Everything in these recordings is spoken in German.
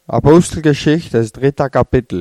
Apostelgeschichte, das 3. Kapitel.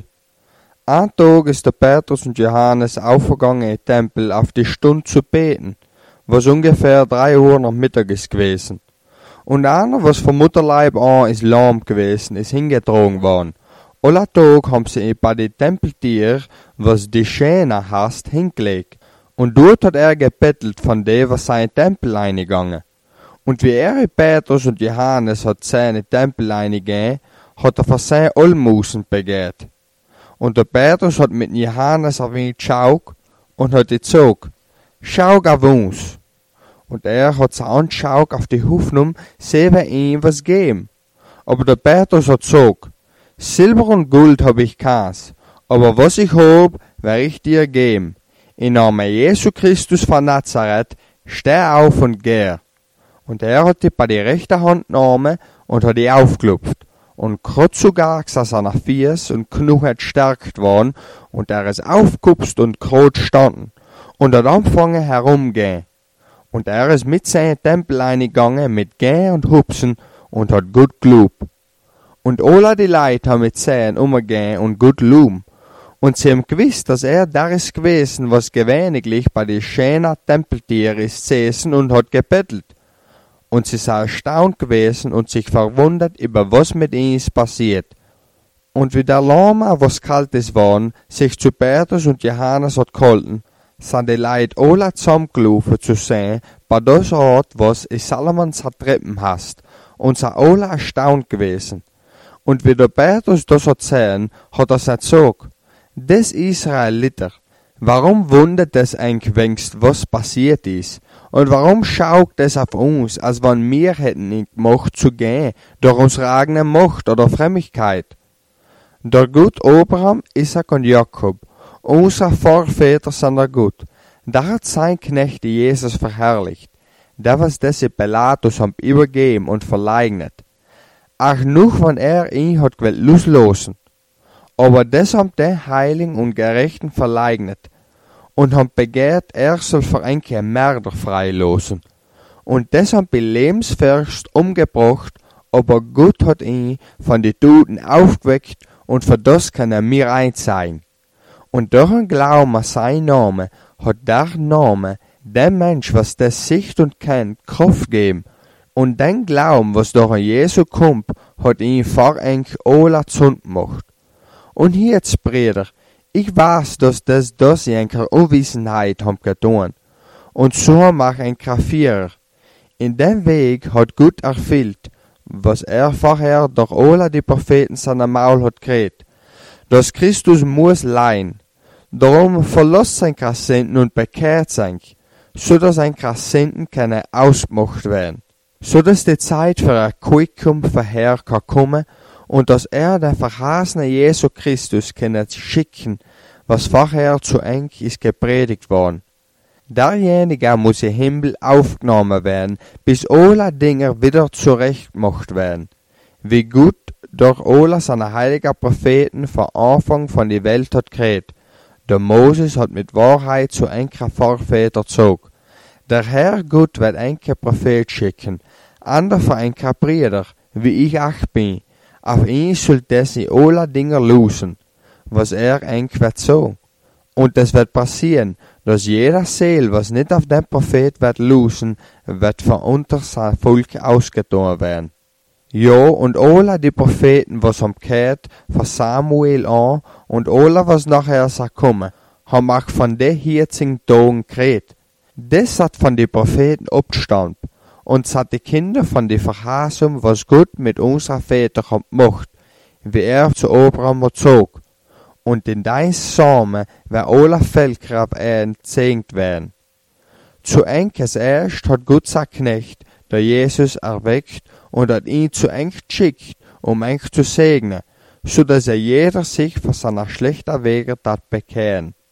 Ein Tag ist der Petrus und Johannes aufgegangen im Tempel auf die Stunde zu beten, was ungefähr 3 Uhr nach Mittag ist gewesen. Und einer, was vom Mutterleib an ist lahm gewesen, ist hingetragen worden. Alle Tag haben sie ihn bei den Tempeltier, was die Schäne heißt, hingelegt. Und dort hat er gebettelt von dem, was sein Tempel eingegangen. Und wie er Petrus und Johannes hat seine Tempel eingegeben, hat er für sein Almosen begehrt. Und der Petrus hat mit Johannes ein wenig geschaut und hat gesagt, schau auf uns. Und er hat sich angeschaut auf die Hoffnung, sie wir ihm was geben. Aber der Petrus hat gesagt, Silber und Gold hab ich keins, aber was ich hab, werde ich dir geben. Im Namen Jesu Christus von Nazareth, steh auf und geh. Und er hat die bei die rechte Hand genommen und hat die aufgeklopft. Und grad sogar saß er nach Fies und Knochen hat stärkt worden, und er ist aufgekupst und grad standen, und hat angefangen herumgehen. Und er ist mit seinem Tempel eingegangen, mit Gehen und Hupsen, und hat gut gelobt. Und alle die Leute haben mit sehen umgehen und gut loben. Und sie haben gewusst, dass er da ist gewesen, was gewöhnlich bei den schönen Tempeltieren ist gesessen und hat gebettelt. Und sie sind erstaunt gewesen und sich verwundert über was mit ihnen ist passiert. Und wie der Lama, was kalt ist worden, sich zu Petrus und Johannes hat gehalten, sind die Leute alle zusammengelaufen zu sehen, bei das Ort, was in Salomons Treppen hast, und sind alle erstaunt gewesen. Und wie der Petrus das hat sehen, hat er sich gesagt, des Israeliter, warum wundert es eigentlich wenigstens, was passiert ist? Und warum schaut es auf uns, als wenn wir hätten nicht Macht zu gehen, durch unsere eigene Macht oder Frömmigkeit? Der Gott Abraham, Isaac und Jakob, unsere Vorväter sind der Gott. Da hat sein Knecht Jesus verherrlicht, der was diese Pilatus haben übergeben und verleugnet. Auch noch, wenn er ihn hat gewollt loslassen. Aber das haben die Heiligen und Gerechten verleugnet und haben begehrt, er soll für einige Mörder freilassen. Und das haben die Lebensfürst umgebracht, aber Gott hat ihn von den Toten aufgeweckt und für das kann er mir einzeigen. Und durch den Glauben an seinen Namen hat der Name dem Mensch, was das sieht und kennt, Kraft geben. Und den Glauben, was durch Jesu kommt, hat ihn vor eigentlich alle Zund gemacht. Und jetzt, Brüder, ich weiß, dass das in einer Unwissenheit haben getan. Und so macht ein Vierer. In dem Weg hat Gott erfüllt, was er vorher durch alle die Propheten seiner Maul hat geredet, dass Christus muss leiden. Darum verlässt sein Krassenten und bekehrt sich, so dass ein Krassenten keine ausgemacht werden, so dass die Zeit für ein Quikum vorher kann kommen und dass er den verheißenen Jesu Christus kann schicken, was vorher zu eng ist gepredigt worden. Derjenige muss im Himmel aufgenommen werden, bis alle Dinge wieder zurechtgemacht werden, wie gut durch alle seine heiligen Propheten von Anfang von der Welt hat geredet. Der Moses hat mit Wahrheit zu enker Vorväter gezogen. Der Herr Gott wird enker Prophet schicken, ander für enker Brüder, wie ich auch bin. Auf ihn soll das in alle Dinge losen, was er enk wird so. Und es wird passieren, dass jeder Seel, was nicht auf den Prophet wird losen, wird von unter sein Volk ausgetan werden. Ja, und alle die Propheten, was haben gehört, von Samuel an, und alle, was nachher kommen, haben auch von den jetzigen Tagen geredet. Das hat von den Propheten abgestammt, und es hat die Kinder von der Verheißung, was Gott mit unseren Vätern hat gemacht, wie er zu Abraham zog. Und in dein Samen werden alle Völker auf Erden gesegnet werden. Zu Enkes erst hat Gott sein Knecht, der Jesus erweckt, und hat ihn zu Enk geschickt, Enk zu segnen, so dass jeder sich von seiner schlechten Wege bekehren.